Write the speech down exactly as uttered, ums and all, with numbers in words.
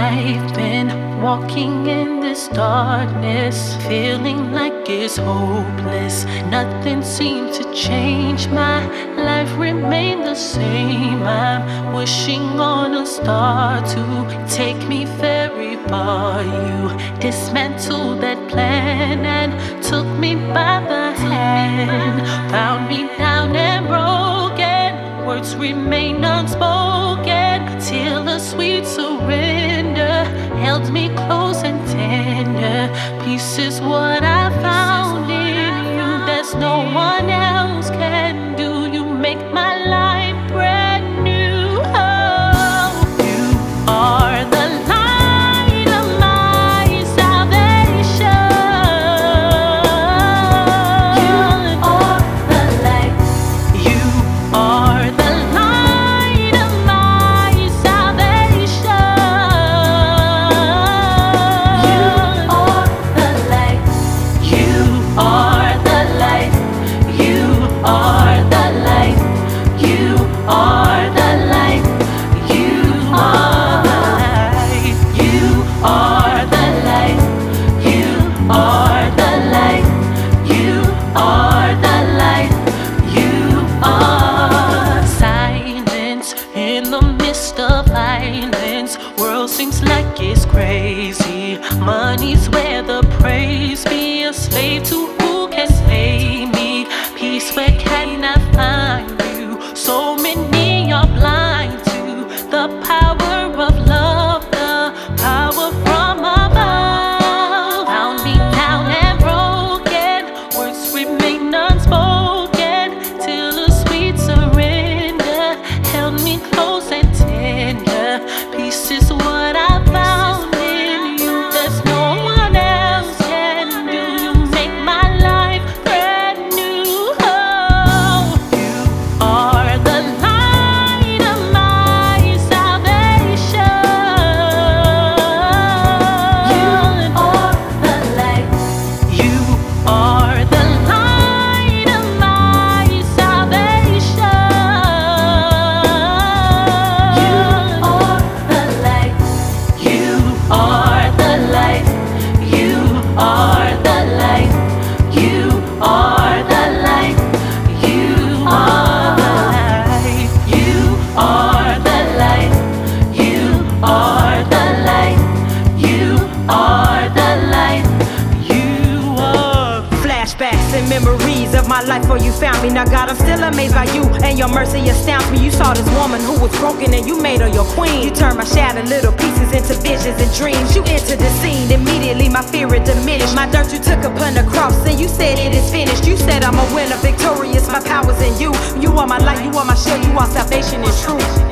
I've been walking in this darkness, feeling like it's hopeless. Nothing seems to change, my life remained the same. I'm wishing on a star to take me very far. You dismantled that plan and took me by the hand, found me down and broken. Words remain unspoken till a sweet surrender held me close and tender. Peace is what I found in you, there's no one else can do. You make my life brand new. Oh, you are the light of my salvation. You are the light. You are the light of my salvation. You are the light. You are the light. You are the light. You are the light. You are the light. You are the light. You are the light. You are the light. You are silence in the midst of violence. World seems like it's crazy. Money's where the praise be. A slave to who can pay me. Peace, where can I find you? So many are blind to the power of love, the power from above. Found me down and broken. Words remain unspoken till a sweet surrender held me close and tender. Peace is what I found in you, there's no one else can do. You make my life brand new. Oh, you are the light of my salvation. You are the light. You are the light of my salvation. You are the light. You are the light. You are the light. You are the light. You are the light. You are the light. You are the light. You are the light. You are. Flashbacks and memories of my life where you found me. Now God, I'm still amazed by you and your mercy astounds me. You saw this woman who was broken and you made her your queen. You turned my shattered little pieces into visions and dreams. You entered the scene, immediately my fear it diminished. My dirt you took upon the cross and you said it is finished. You said I'm a winner, victorious, my power's in you. You are my light, you are my shield, you are salvation and truth.